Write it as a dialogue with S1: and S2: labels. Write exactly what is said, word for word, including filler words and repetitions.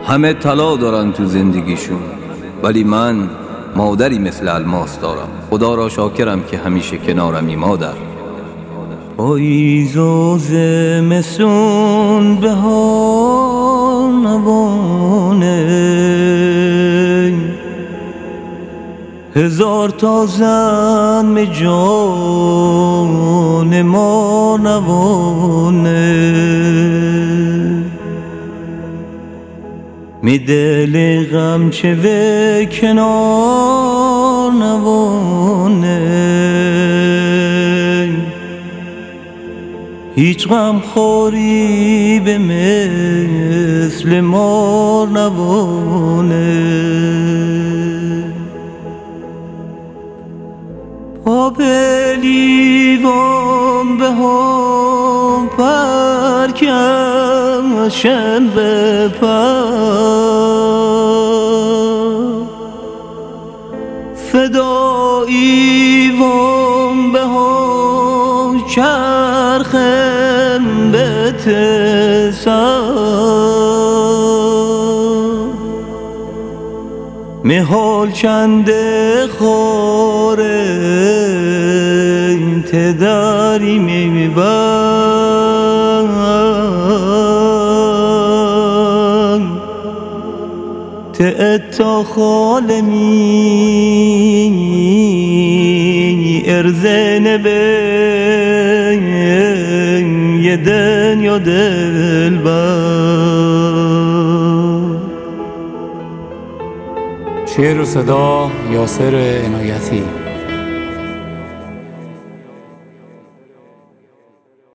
S1: همه طلا دارن تو زندگیشون، ولی من مادری مثل الماس دارم. خدا را شاکرم که همیشه کنارمی مادر. پاییز و زمستون بهار نوانه، هزار تا زن جان ما نوانه، می دل غم چه و کنار نوانه، هیچ غم خوری به مثل مار نوانه. پا به لیوان به هم پرکشن به پر، فدایی وان به هم چرخن به تسر، میحال چنده خوره تداری میبن، تا خالمی ارزنه به یه دنیا دل بر.
S2: شعر و صدا یاسر عنایتی.